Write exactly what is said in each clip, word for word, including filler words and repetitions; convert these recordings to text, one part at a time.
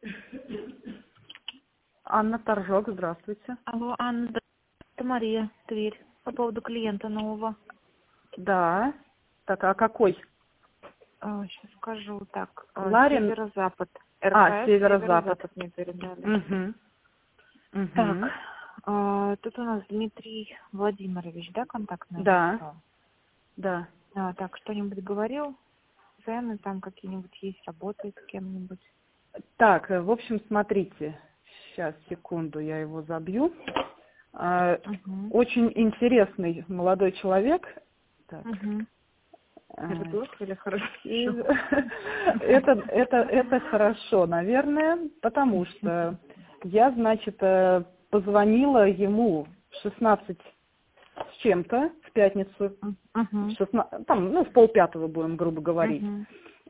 Анна Торжок, здравствуйте. Алло, Анна, да, это Мария, Тверь, по поводу клиента нового. Да. Так, а какой? А, сейчас скажу, так, Ларин? Северо-Запад. А, РКС Северо-Запад. Северо-Запад мне передали. Угу. Угу. Так, а, тут у нас Дмитрий Владимирович, да, контактный? Да. Да. А, так, что-нибудь говорил? Цены там какие-нибудь есть, работает с кем-нибудь? Так, в общем, смотрите. Сейчас, секунду, я его забью. А, Угу. Очень интересный молодой человек. Так. Угу. Это плохо или хорошо? Это, это, это хорошо, наверное, потому что я, значит, позвонила ему в шестнадцать с чем-то в пятницу, Uh-huh. шестнадцать, там, ну, в полпятого будем, грубо говорить. Uh-huh.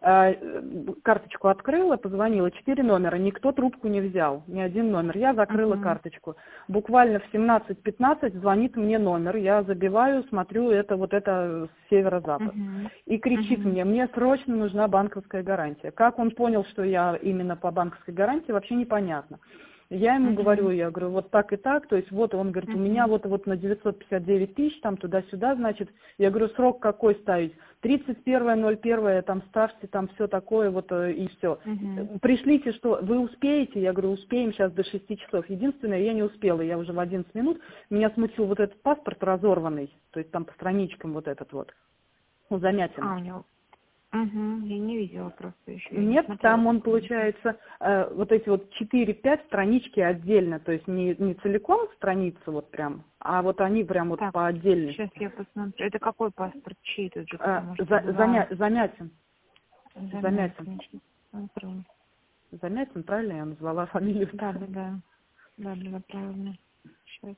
Карточку открыла, позвонила, четыре номера, никто трубку не взял, ни один номер. Я закрыла Uh-huh. карточку. Буквально в семнадцать пятнадцать звонит мне номер, я забиваю, смотрю, это вот это северо-запад. Uh-huh. И кричит Uh-huh. мне, мне срочно нужна банковская гарантия. Как он понял, что я именно по банковской гарантии, вообще непонятно. Я ему uh-huh. говорю, я говорю, вот так и так, то есть вот он говорит, uh-huh. у меня вот, вот на девятьсот пятьдесят девять тысяч, там туда-сюда, значит, я говорю, срок какой ставить? тридцать первое ноль первое, там ставьте, там все такое, вот и все. Uh-huh. Пришлите, что вы успеете? Я говорю, успеем сейчас до шести часов. Единственное, я не успела, я уже в одиннадцать минут, меня смутил вот этот паспорт разорванный, то есть там по страничкам вот этот вот, ну, замятин. А, у него... Угу, я не видела просто еще. Нет, не там он, получается, э, вот эти вот четыре-пять странички отдельно, то есть не, не целиком страница вот прям, а вот они прям вот так, по отдельности. Сейчас я посмотрю. Это какой паспорт? Чей тут же? Э, Потому что за, два... замя, замятин. Замятин. Замятин. Замятин, правильно я назвала фамилию? Да, да, да. Да, да, да, правильно. Сейчас.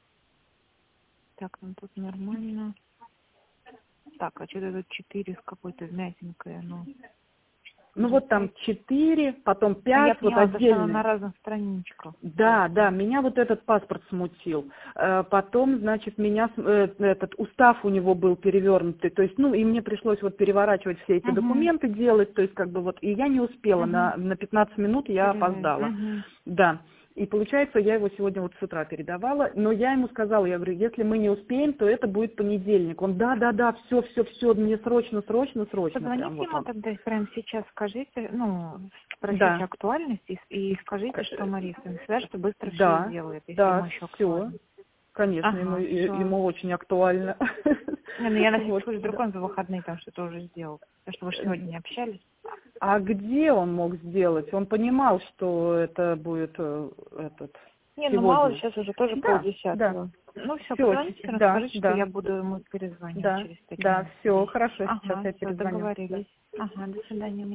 Так, ну тут нормально. Так, а что-то тут четыре с какой-то вмятинкой, оно... Ну вот там четыре, потом пять, я вот поняла, отдельно. на разных страничках. Да, да, меня вот этот паспорт смутил. Потом, значит, меня этот устав у него был перевернутый, то есть, ну, и мне пришлось вот переворачивать все эти uh-huh. документы делать, то есть, как бы вот, и я не успела, uh-huh. на, на пятнадцать минут я Перевер. опоздала. Uh-huh. Да. И получается, я его сегодня вот с утра передавала, но я ему сказала, я говорю, если мы не успеем, то это будет понедельник. Он, да, да, да, все, все, все, мне срочно, срочно, срочно. Позвоните прям, вот ему он. тогда прямо сейчас, скажите, ну, спросите Да. актуальность и, и скажите, что Мария связь, что быстро да, все сделает, если да, ему еще все. актуально. Конечно, Ага, ему, всё. ему очень актуально. Не, ну я на всякий Вот, случай, вдруг да. он за выходные там что-то уже сделал. Потому что вы же сегодня не общались. А где он мог сделать? Он понимал, что это будет э, этот Не, сегодня. ну мало, сейчас уже тоже Да, полдесятого. да. Ну все, Всё, позвоните, да, расскажите, да. что я буду ему перезвонить Да, через пять да, минут. все, хорошо, Ага, сейчас я все, перезвоню. договорились. Ага, до свидания.